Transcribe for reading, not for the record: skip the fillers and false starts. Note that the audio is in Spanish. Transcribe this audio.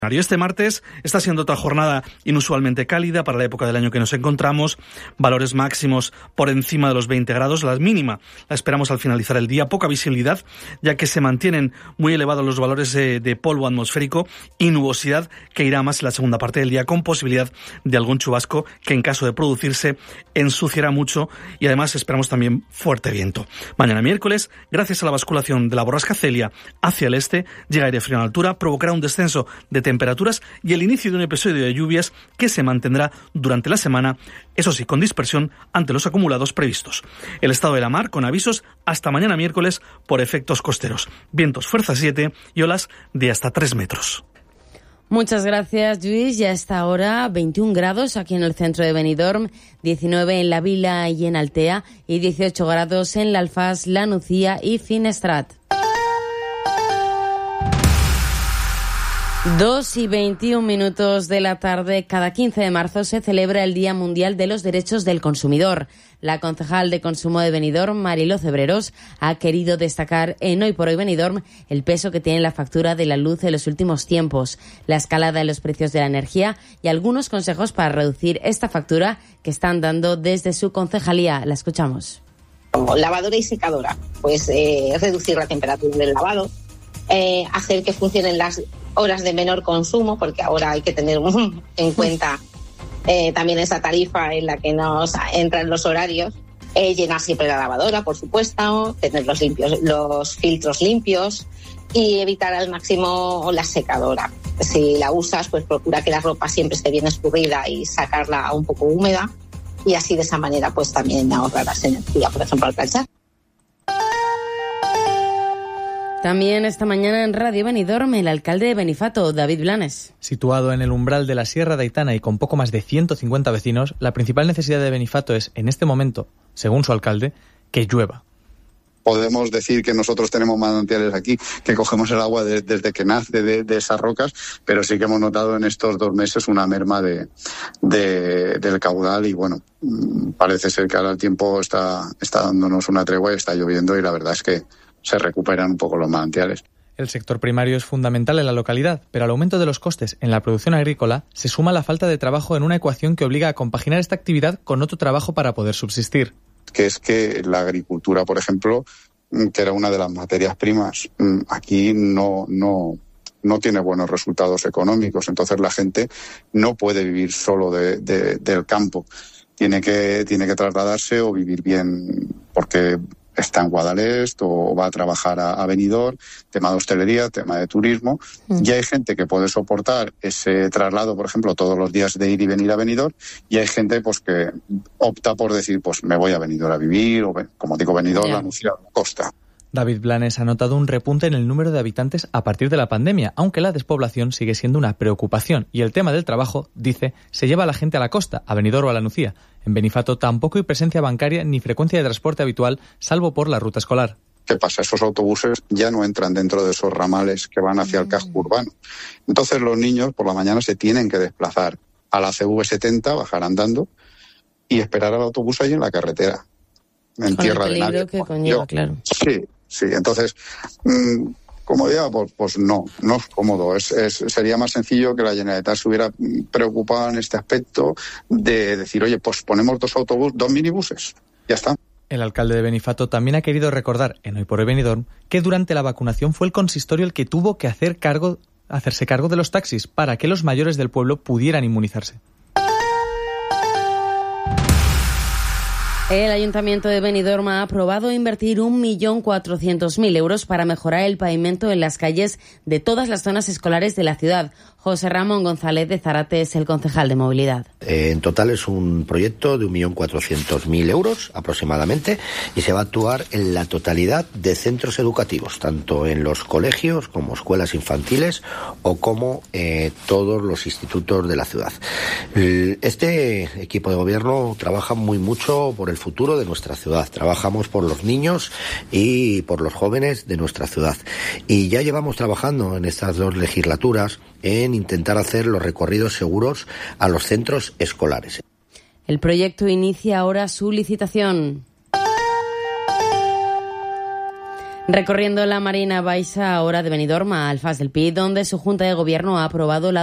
Este martes está siendo otra jornada inusualmente cálida para la época del año que nos encontramos, valores máximos por encima de los 20 grados, la mínima la esperamos al finalizar el día, poca visibilidad ya que se mantienen muy elevados los valores de polvo atmosférico y nubosidad que irá más en la segunda parte del día con posibilidad de algún chubasco que en caso de producirse ensuciará mucho y además esperamos también fuerte viento. Mañana miércoles, gracias a la basculación de la borrasca Celia hacia el este, llega aire frío en altura, provocará un descenso de temperaturas y el inicio de un episodio de lluvias que se mantendrá durante la semana, eso sí, con dispersión ante los acumulados previstos. El estado de la mar con avisos hasta mañana miércoles por efectos costeros. Vientos fuerza 7 y olas de hasta 3 metros. Muchas gracias, Lluís. Ya está ahora 21 grados aquí en el centro de Benidorm, 19 en La Vila y en Altea y 18 grados en La Alfàs, La Nucía y Finestrat. 2:21 de la tarde, cada 15 de marzo se celebra el Día Mundial de los Derechos del Consumidor. La concejal de Consumo de Benidorm, Mariló Cebreros, ha querido destacar en Hoy por Hoy Benidorm el peso que tiene la factura de la luz en los últimos tiempos, la escalada en los precios de la energía y algunos consejos para reducir esta factura que están dando desde su concejalía. La escuchamos. Lavadora y secadora, pues reducir la temperatura del lavado, hacer que funcionen las horas de menor consumo, porque ahora hay que tener en cuenta también esa tarifa en la que nos entran los horarios, llenar siempre la lavadora, por supuesto, tener los filtros limpios y evitar al máximo la secadora. Si la usas, pues procura que la ropa siempre esté bien escurrida y sacarla un poco húmeda y así de esa manera pues también ahorrarás energía, por ejemplo, al planchar. También esta mañana en Radio Benidorm, el alcalde de Benifato, David Blanes. Situado en el umbral de la Sierra de Aitana y con poco más de 150 vecinos, la principal necesidad de Benifato es, en este momento, según su alcalde, que llueva. Podemos decir que nosotros tenemos manantiales aquí, que cogemos el agua desde que nace de esas rocas, pero sí que hemos notado en estos 2 meses una merma del caudal y bueno, parece ser que ahora el tiempo está dándonos una tregua y está lloviendo y la verdad es que se recuperan un poco los manantiales. El sector primario es fundamental en la localidad, pero al aumento de los costes en la producción agrícola se suma la falta de trabajo en una ecuación que obliga a compaginar esta actividad con otro trabajo para poder subsistir. Que es que la agricultura, por ejemplo, que era una de las materias primas, aquí no tiene buenos resultados económicos, entonces la gente no puede vivir solo del campo, tiene que trasladarse o vivir bien porque está en Guadalest o va a trabajar a Benidorm, tema de hostelería, tema de turismo, y hay gente que puede soportar ese traslado, por ejemplo, todos los días de ir y venir a Benidorm, y hay gente pues que opta por decir, pues me voy a Benidorm a vivir, o como digo, Benidorm, la Nucía, la costa. David Blanes ha notado un repunte en el número de habitantes a partir de la pandemia, aunque la despoblación sigue siendo una preocupación. Y el tema del trabajo, dice, se lleva a la gente a la costa, a Benidorm o a la Nucía. En Benifato tampoco hay presencia bancaria ni frecuencia de transporte habitual, salvo por la ruta escolar. ¿Qué pasa? Esos autobuses ya no entran dentro de esos ramales que van hacia el casco urbano. Entonces los niños por la mañana se tienen que desplazar a la CV70, bajar andando y esperar al autobús ahí en la carretera, en con tierra el de nadie. peligro que conlleva, claro. Sí, entonces, comodidad, pues no es cómodo. Sería más sencillo que la Generalitat se hubiera preocupado en este aspecto de decir, oye, pues ponemos 2 minibuses, ya está. El alcalde de Benifato también ha querido recordar, en Hoy por Hoy Benidorm, que durante la vacunación fue el consistorio el que tuvo que hacerse cargo de los taxis para que los mayores del pueblo pudieran inmunizarse. El Ayuntamiento de Benidorm ha aprobado invertir 1.400.000 euros para mejorar el pavimento en las calles de todas las zonas escolares de la ciudad. José Ramón González de Zárate es el concejal de movilidad. En total es un proyecto de 1.400.000 euros aproximadamente y se va a actuar en la totalidad de centros educativos, tanto en los colegios como escuelas infantiles o como todos los institutos de la ciudad. Este equipo de gobierno trabaja mucho por el futuro de nuestra ciudad. Trabajamos por los niños y por los jóvenes de nuestra ciudad. Y ya llevamos trabajando en estas 2 legislaturas en intentar hacer los recorridos seguros a los centros escolares. El proyecto inicia ahora su licitación. Recorriendo la Marina Baixa ahora de Benidorm a Alfás del Pi, donde su Junta de Gobierno ha aprobado la